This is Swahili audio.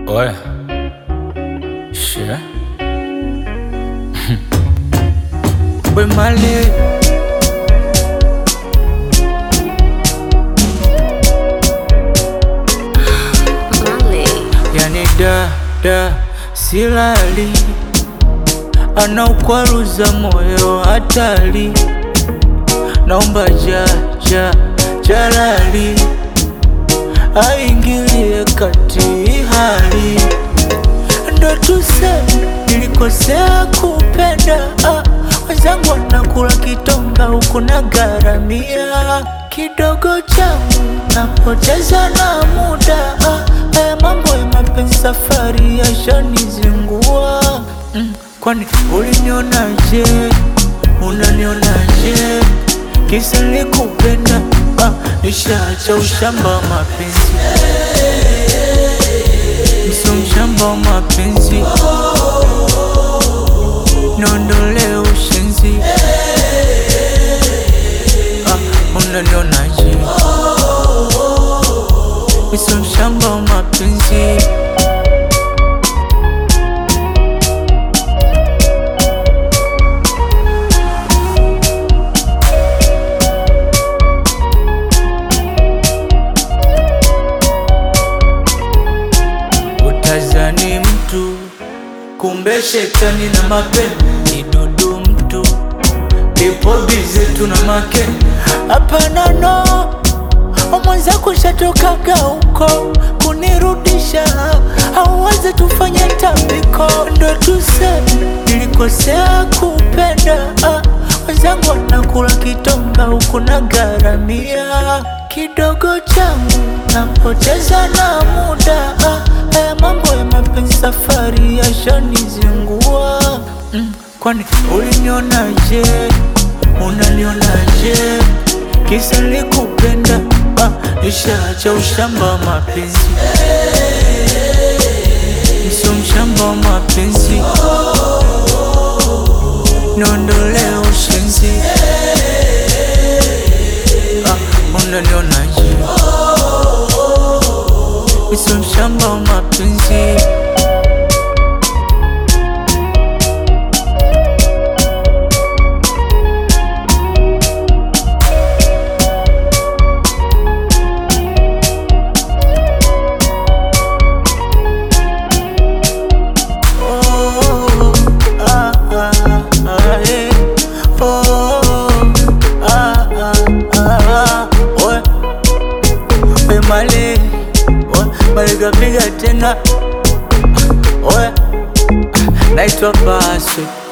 Ouais. Shit. Boy Marley. Yani da silali, anaukwaruza moyo hatari. Naomba jalali aingilie kati hali. Ndo tuseme nilikosea kupenda, wenzangu wanakula kitonga huku na garamia. Kidogo changu napoteza na muda, haya mambo ya mapenzi safari yashanizingua. Kwani ulinionaje? Unanionaje? Kisa nilikupenda, nishaacha ushamba wa mapenzi. Niso mshamba wa mapenzi, niondole ushenzi. Unanionaje? Niso mshamba wa mapenzi. Utazani mtu, kumbe shetani na mapenzi. Kidudu mtu, ipo bize tu na make. Hapana no, mwenzako shatokaga huko kunirudisha, hauwezi tufanye tambiko. Ndo tuseme nilikosea kupenda, wenzangu wanakula kitonga huku na garamia. Kidogo changu napoteza na muda, haya mambo ya mapenzi safari yashanizingua. Kwani ulinionaje? Unanionaje? Kisa nilikupenda, nishaacha ushamba wa mapenzi. Niso mshamba wa mapenzi, niondole ushenzi. Unanionaje? Niso mshamba wa mapenzi. Piga tena, naitwa Paswe.